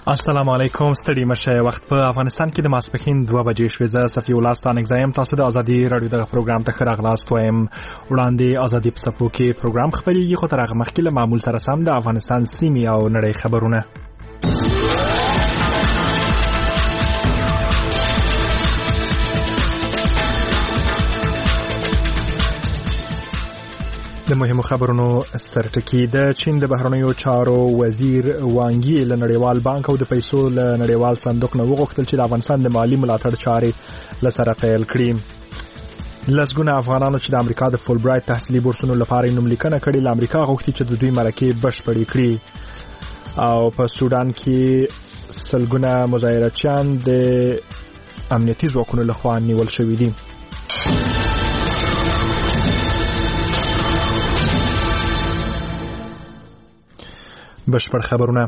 السلام علیکم. ستړي مشه. وخت په افغانستان کې د ماسپښین 2 بجې شوې. زه صفي الله ستانک زایم. تاسو د ازادي رادیو دغه پروګرام ته ښه راغلاست وایم. وړاندې ازادي په څپو کې پروګرام خبرېږي، خو تر هغه مخکې له معمول سره سم د افغانستان سیمې او نړۍ خبرونه. د مهمو خبرونو سرټکی. د چین د بهرنیو چارو وزیر وانګ یی له نړیوال بانک او د پیسو له نړیوال صندوق نه وغوښتل چې د افغانستان د مالی ملاتړ چارې لسره پیل کړي. لسګونه افغانانو چې د امریکا د فول برایټ تحصیلي بورسونو لپاره نوملیکنه کړې، له امریکا غوښتي چې د دوی مرکې بشپړې کړي. او په سودان کې سلګونه مظاهرچیان د امنیتي ځواکونو لخوا نیول شوي دي. بشپړ خبرونه.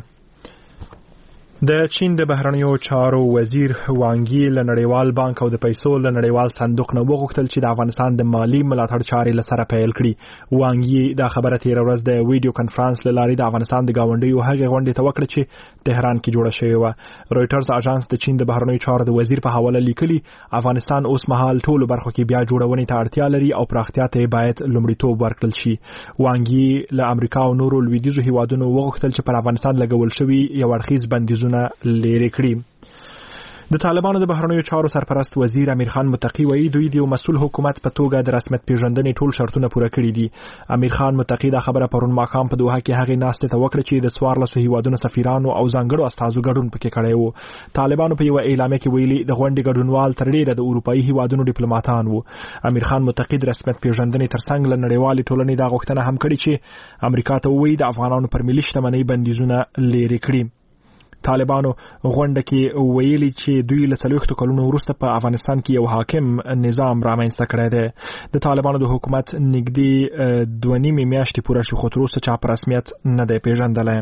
د چین د بهرنیو چارو وزیر وانګ یی له نړیوال بانک او د پیسو له نړیوال صندوق نه وغوښتل چې د افغانستان د مالی ملاتړ چارې لسره پیل کړي. وانګ یی دا خبره تیر ورځ د ویډیو کانفرنس له لارې د افغانستان د گاونډیو هغې غونډې ته وکړه چې تهران کې جوړه شوې و. رويټرز اژانس د چین د بهرنیو چارو د وزیر په حواله لیکلي، افغانستان اوس مهال ټولو برخو کې بیا جوړونې ته اړتیا لري او پراختیا ته باید لومړیتوب ورکړل شي. وانګ یی له امریکا او نورو لویدیځو هیوادونو وغوښتل چې پر افغانستان لګول شوي یو اړخیز بندیزونه لري کړی. د طالبانو د بهرنیو چارو سرپرست وزیر امیر خان متقی وایي دوی د یو مسؤل حکومت په توګه د رسمیت پیژندنې ټول شرطونه پوره کړي دي. امیر خان متقی دا خبره پرون ماښام په دوحه کې هغې ناستې ته وکړه چې د 14 هیوادونو سفیرانو او ځانګړو استازو ګډون پکې کړی و. طالبانو په یو اعلامیه کې ویلي د غونډې ګډونوال تر ډیره د اروپایي هیوادونو ډیپلوماټان وو. امیر خان متقی د رسمیت پیژندنې ترڅنګ له نړیوالې ټولنې دا غوښتنه هم کړې چې امریکا ته ووایي د افغانانو پر ملي شتمنۍ بندیزونه لرې کړي. طالبانو غونډه کې ویلي چې دوی له 40 کلونو وروسته په افغانستان کې یو حاکم نظام رامنځته کړی دی. د طالبانو د حکومت نږدې 2.5 میاشتې پوره شو، خو تر اوسه چا په رسمیت نه دی پیژندلی.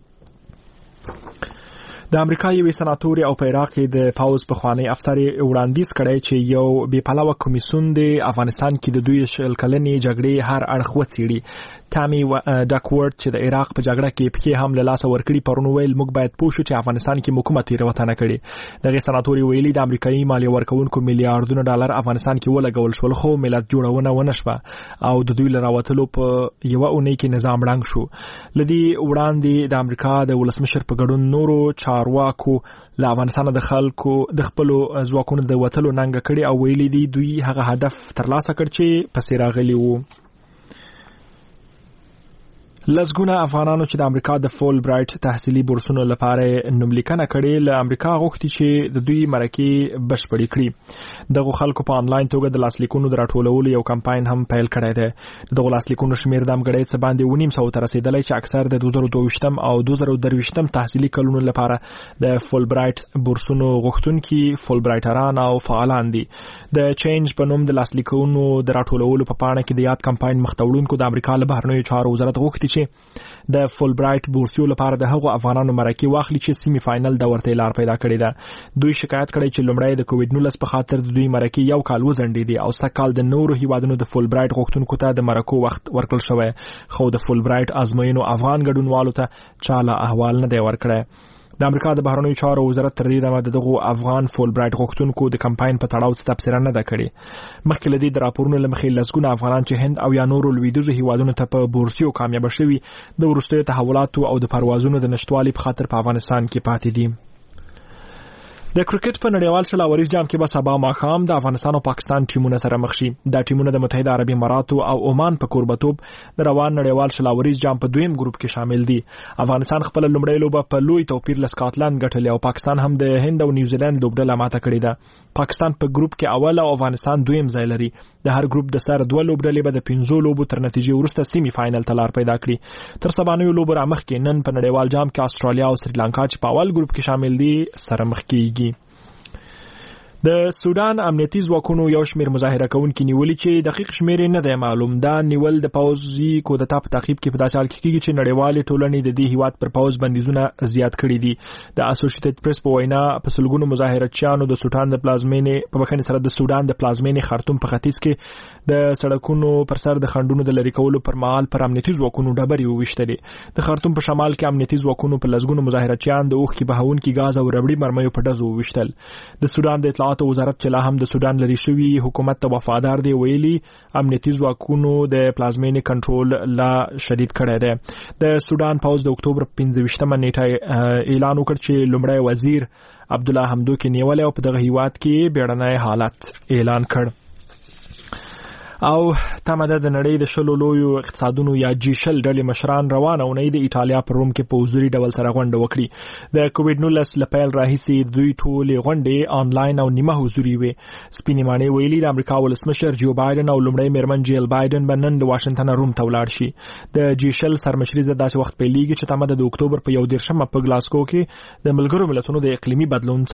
د امریکا یوې سناتورې او په عراق کې د پاوز پخوانی افسر وړاندیز کړی چې یو بې پلوه کمیسیون د افغانستان کې د دوی شل کلنې جګړې هر اړخ وڅېړي. تامي ډاکورد چې د عراق په جګړه کې پکې هم له لاسه ورکړي پرون ویل موږ باید پوه شو چې افغانستان کې حکومت تېروتنه کړې. دغه سناتوري ویلي د امریکایي مالیه ورکوونکو میلیارډونه ډالر افغانستان کې ولګول شول، خو ملت جوړونه ونه شوه او د دوی له راوتلو په یوه اونۍ کې نظام ړنګ شو. لدې وړاندې د امریکا د ولسمشر په ګډون نورو چارواکو له افغانستان د خلکو د خپلو ځواکونو د وتلو ننګه کړي او ویلي دي دوی هغه هدف ترلاسه کړ چې پسې راغلي وو. لسګونه افغانانو چې د امریکا د فول برایټ تحصیلي بورسونو لپاره نوملیکنه کړې، له امریکا غوښتي چې د دوی مرکې بشپړې کړي. دغه خلکو په انلاین توګه د لاسلیکونو د راټولولو یو کمپاین هم پیل کړی دی. دغه لاسلیکونو شمیر د امګړی څه باندې 900 ته رسیدلی چې اکثر د 2022 او 2023 تحصیلي کلونو لپاره د فول برایټ بورسونو غوښتونکي فول برایټران او فعالان دي. د چینج په نوم د لاسلیکونو د راټولولو په پاڼه کې د یاد کمپاین مختوړونکو د امریکا له بهرنیو چارو وزارت غوښتي د فول برایټ بورسیو لپاره د هغو افغانانو مرکې واخلي چې سیمی فائنل د ورته لار پیدا کړې ده. دوی شکایت کړی چې لومړی د کووډ 19 په خاطر د دوی مرکې یو کال وځنډې دي او سږ کال د نورو هیوادونو د فول برایټ غوښتونکو ته د مرکو وخت ورکړل شوی، خو د فول برایټ ازموینو افغان ګډونوالو ته چاله احوال نه دی ورکړی. د امریکا د بهرنیو چارو وزارت تر دې دمه دغه افغان فول برایټ غوښتونکو د کمپاین په تړاو څه تبصره نه ده کړې. مخکې له دې د راپورونو له مخې لسګونه افغانان چې هند او یا نورو لویدیځو هیوادونو ته په بورسیو کامیابه شوي د وروستیو تحولاتو او د پروازونو د نشتوالي په خاطر په افغانستان کې پاتې دي. د کرکټ په نړیوال شلاوریز جام کې به سبا ماښام د افغانستان او پاکستان ټیمونه سره مخ شي. دا ټیمونه د متحده عربي اماراتو او عمان په کوربتوب د روان نړیوال شلاوریز جام په دویم ګروپ کې شامل دي. افغانستان خپل لومړی لوبه په لوی توپیر له سکاټلند ګټلې او پاکستان هم د هند او نیوزیلند لوبډله ماته کړې ده. پاکستان په ګروپ کې اول او افغانستان دویم ځای لري. د هر ګروپ د سر دوه لوبډلې به د 15 لوبو تر نتیجې وروسته سیمی فائنل ته لار پیدا کړي. تر سبانیو لوبو را مخکې نن په نړیوال جام کې استرالیا او سریلانکا چې په اول ګروپ کې شامل دي سره مخ کیږي. د سودان امنیتي ځواکونو یو شمېر مظاهره کوونکي نیولي چې دقیق شمېر نه دی معلوم. دا نیول د پوځي کودتا په تعقیب کې په داسې حال کې کېږي چې نړیوالې ټولنې د دې هیواد پر پوځ بندیزونه زیات کړي دي. د اسوسییټډ پریس په وینا په سلګونو مظاهرچیانو د سودان د پلازمینې په بخښنې سره د سودان د پلازمینې خرطوم په ختیځ کې د سړکونو پر سر د خنډونو د لرې کولو پر مهال پر امنیتي ځواکونو ډبرې وویشتلې. د خرطوم په شمال کې امنیتي ځواکونو په لسګونو مظاهرچیان د اوښکې بهونکي ګاز او ربړي مرمیو په ډزو وویشتل. د سودان د اطلاعاتو وزارت چې لا هم د سودان لري شوی حکومت ته وفادار دی ویلي امنیتي ځواکونو د پلازمینې کنټرول لا شدید کړی دی. د سودان پوځ د اکتوبر 15 نیټه اعلان وکړ چې لومړی وزیر عبدالله حمدوک نیولې او په دغه هیواد کې بیړنی حالت اعلان کړ. او تمده د نړۍ د شلو لویو اقتصادونو یا G20 ډلې مشران روانه اونۍ د ایټالیا په روم کې په حضوري ډول سره غونډه وکړي. د کووډ-19 لپاره راهیسې دوی ټولې غونډې آنلاین او نیمه حضوري وي. سپینې مانې ویلي د امریکا ولسمشر جو بایدن او لومړی میرمن جیل بایدن بنن د واشنگټن روم ته ولاړ شي. د G20 سرمشري د داسې وخت پیلېږي چې تمده د اکتوبر په 11 په ګلاسکو کې د ملګرو ملتونو د اقلیمي بدلون